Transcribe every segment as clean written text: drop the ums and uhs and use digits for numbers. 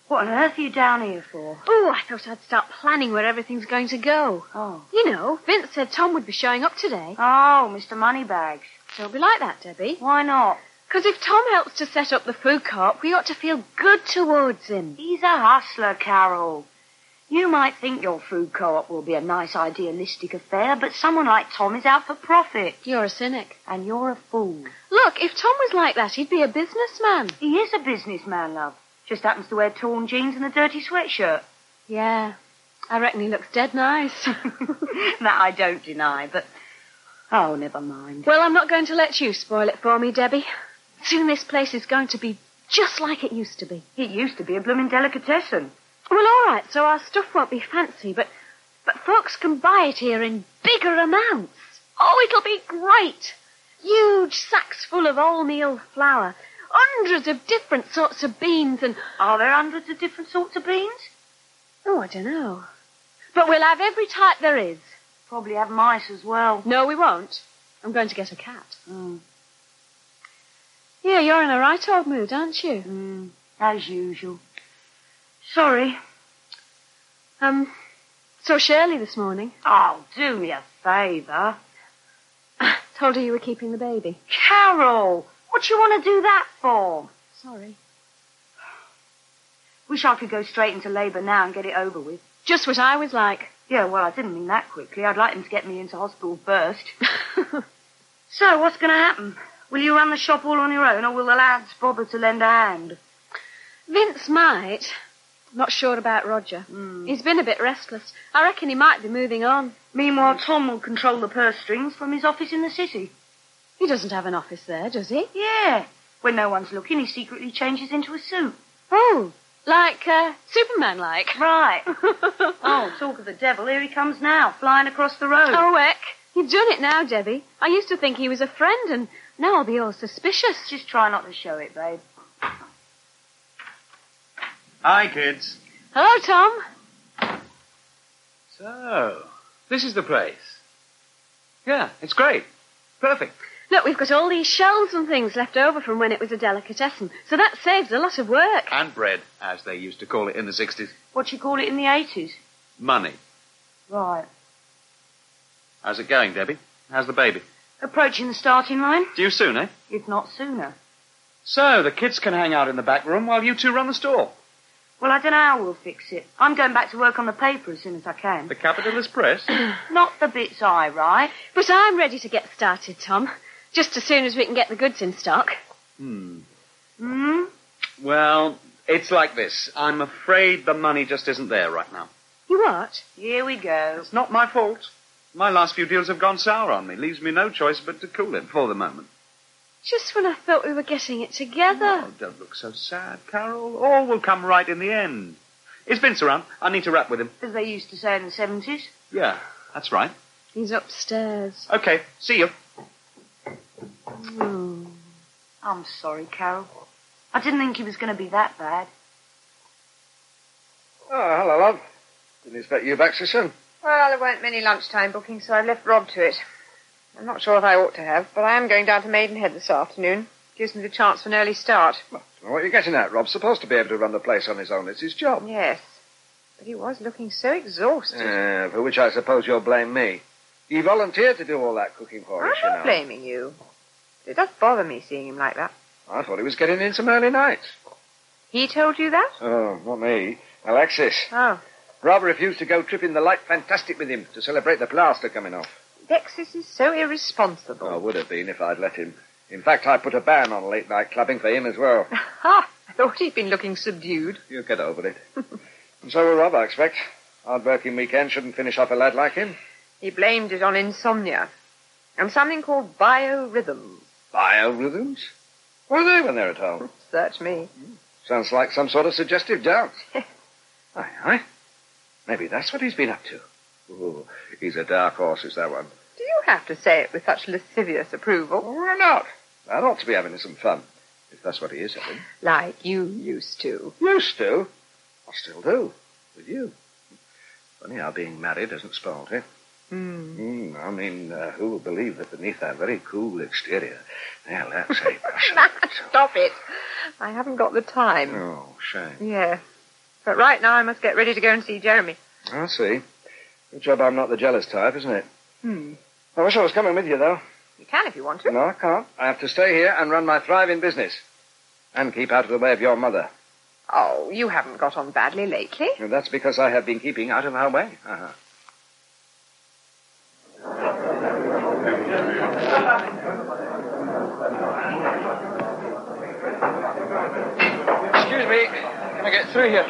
What on earth are you down here for? Oh, I thought I'd start planning where everything's going to go. Oh. You know, Vince said Tom would be showing up today. Oh, Mr. Moneybags. Don't be like that, Debbie. Why not? Because if Tom helps to set up the food co-op, we ought to feel good towards him. He's a hustler, Carol. You might think your food co-op will be a nice, idealistic affair, but someone like Tom is out for profit. You're a cynic. And you're a fool. Look, if Tom was like that, he'd be a businessman. He is a businessman, love. Just happens to wear torn jeans and a dirty sweatshirt. Yeah, I reckon he looks dead nice. That I don't deny, but... Oh, never mind. Well, I'm not going to let you spoil it for me, Debbie. Soon this place is going to be just like it used to be. It used to be a blooming delicatessen. Well, all right, so our stuff won't be fancy, but folks can buy it here in bigger amounts. Oh, it'll be great. Huge sacks full of all-meal flour, hundreds of different sorts of beans and... Are there hundreds of different sorts of beans? Oh, I don't know. But we'll have every type there is. Probably have mice as well. No, we won't. I'm going to get a cat. Mm. Yeah, you're in a right old mood, aren't you? As usual. Sorry. Saw Shirley this morning. Oh, do me a favour. Told her you were keeping the baby. Carol, what do you want to do that for? Sorry. Wish I could go straight into labour now and get it over with. Just what I was like. Yeah, well, I didn't mean that quickly. I'd like him to get me into hospital first. So, what's going to happen? Will you run the shop all on your own, or will the lads bother to lend a hand? Vince might. Not sure about Roger. He's been a bit restless. I reckon he might be moving on. Meanwhile, Tom will control the purse strings from his office in the city. He doesn't have an office there, does he? Yeah. When no one's looking, he secretly changes into a suit. Oh, like, Superman-like. Right. Oh, talk of the devil, here he comes now, flying across the road. Oh, heck. You've done it now, Debbie. I used to think he was a friend, and now I'll be all suspicious. Just try not to show it, babe. Hi, kids. Hello, Tom. So, this is the place. Yeah, it's great. Perfect. Look, we've got all these shelves and things left over from when it was a delicatessen, so that saves a lot of work. And bread, as they used to call it in the 60s. What you call it in the 80s? Money. Right. How's it going, Debbie? How's the baby? Approaching the starting line? Due soon, eh? If not sooner. So, the kids can hang out in the back room while you two run the store. Well, I don't know how we'll fix it. I'm going back to work on the paper as soon as I can. The Capitalist Press? Not the bits I write. But I'm ready to get started, Tom. Just as soon as we can get the goods in stock. Well, it's like this. I'm afraid the money just isn't there right now. You what? Here we go. It's not my fault. My last few deals have gone sour on me. Leaves me no choice but to cool it for the moment. Just when I thought we were getting it together. Oh, don't look so sad, Carol. All will come right in the end. Is Vince around? I need to rap with him. As they used to say in the 70s. Yeah, that's right. He's upstairs. Okay, see you. I'm sorry, Carol. I didn't think he was going to be that bad. Oh, hello, love. Didn't expect you back so soon. Well, there weren't many lunchtime bookings, so I left Rob to it. I'm not sure if I ought to have, but I am going down to Maidenhead this afternoon. Gives me the chance for an early start. Well, I don't know what you're getting at. Rob's supposed to be able to run the place on his own. It's his job. Yes. But he was looking so exhausted. For which I suppose you'll blame me. He volunteered to do all that cooking for us, I'm not blaming you. It does bother me seeing him like that. I thought he was getting in some early nights. He told you that? Oh, not me. Alexis. Oh. Rob refused to go tripping the light fantastic with him to celebrate the plaster coming off. Alexis is so irresponsible. Oh, would have been if I'd let him. In fact, I put a ban on late-night clubbing for him as well. Ha! I thought he'd been looking subdued. You'll get over it. And so will Rob, I expect. Hard-working weekend shouldn't finish off a lad like him. He blamed it on insomnia. And something called biorhythms. Biorhythms? What are they when they're at home? Search me. Sounds like some sort of suggestive dance. Aye. Maybe that's what he's been up to. Ooh, he's a dark horse, is that one. Do you have to say it with such lascivious approval? Oh, why not? I ought to be having some fun, if that's what he is having. Like you used to. Used to? I still do. With you. Funny how being married hasn't spoiled it. I mean, who will believe that beneath that very cool exterior, well, that's a passion. Stop it. I haven't got the time. Oh, shame. Yes. But right now I must get ready to go and see Jeremy. I see. Good job I'm not the jealous type, isn't it? I wish I was coming with you, though. You can if you want to. No, I can't. I have to stay here and run my thriving business. And keep out of the way of your mother. Oh, you haven't got on badly lately. And that's because I have been keeping out of her way. Excuse me. Can I get through here?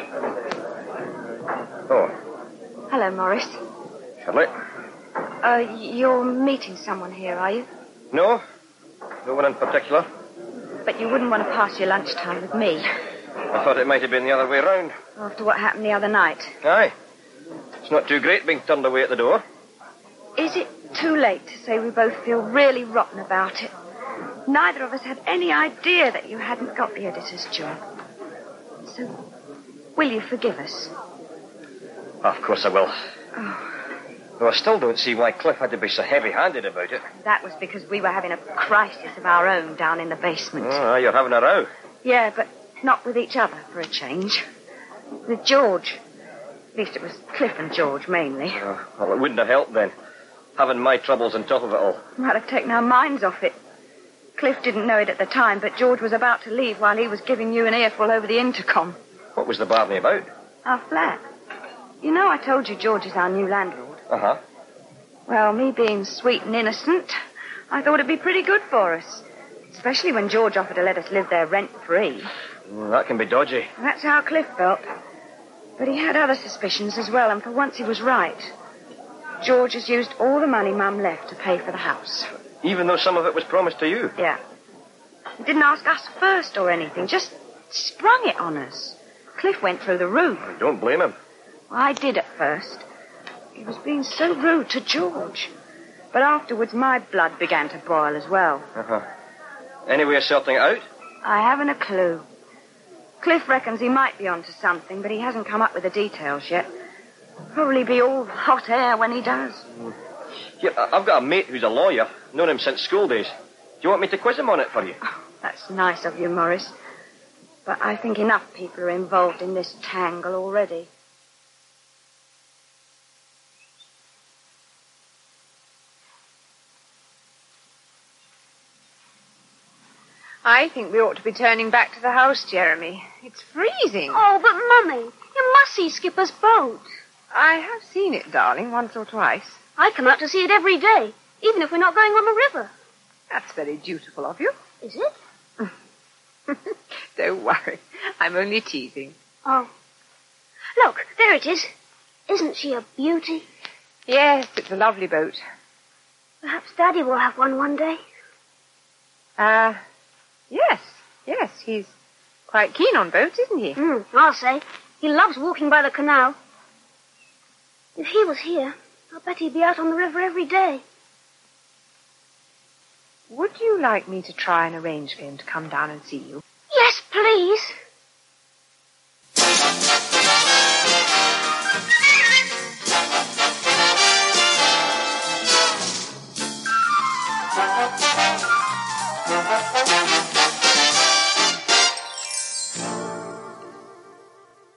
Oh. Hello, Morris. Shall I? You're meeting someone here, are you? No. No one in particular. But you wouldn't want to pass your lunchtime with me. I thought it might have been the other way round. After what happened the other night. Aye. It's not too great being turned away at the door. Is it too late to say we both feel really rotten about it? Neither of us had any idea that you hadn't got the editor's job. So, will you forgive us? Of course I will. Though I still don't see why Cliff had to be so heavy-handed about it. That was because we were having a crisis of our own down in the basement. Oh, you're having a row. Yeah, but not with each other, for a change. With George. At least it was Cliff and George, mainly. Well, it wouldn't have helped then. Having my troubles on top of it all. Might have taken our minds off it. Cliff didn't know it at the time, but George was about to leave while he was giving you an earful over the intercom. What was the barney about? Our flat. You know I told you George is our new landlord. Uh-huh. Well, me being sweet and innocent, I thought it'd be pretty good for us. Especially when George offered to let us live there rent-free. That can be dodgy. That's how Cliff felt. But he had other suspicions as well, and for once he was right. George has used all the money Mum left to pay for the house. Even though some of it was promised to you? Yeah. He didn't ask us first or anything, just sprung it on us. Cliff went through the roof. I don't blame him. Well, I did at first. He was being so rude to George. But afterwards, my blood began to boil as well. Uh-huh. Any way of sorting it out? I haven't a clue. Cliff reckons he might be onto something, but he hasn't come up with the details yet. Probably be all hot air when he does. Yeah, I've got a mate who's a lawyer. Known him since school days. Do you want me to quiz him on it for you? Oh, that's nice of you, Morris. But I think enough people are involved in this tangle already. I think we ought to be turning back to the house, Jeremy. It's freezing. Oh, but, Mummy, you must see Skipper's boat. I have seen it, darling, once or twice. I come out to see it every day, even if we're not going on the river. That's very dutiful of you. Is it? Don't worry. I'm only teasing. Oh. Look, there it is. Isn't she a beauty? Yes, it's a lovely boat. Perhaps Daddy will have one day. Yes, he's quite keen on boats, isn't he? I'll say. He loves walking by the canal. If he was here, I'll bet he'd be out on the river every day. Would you like me to try and arrange for him to come down and see you? Yes, please.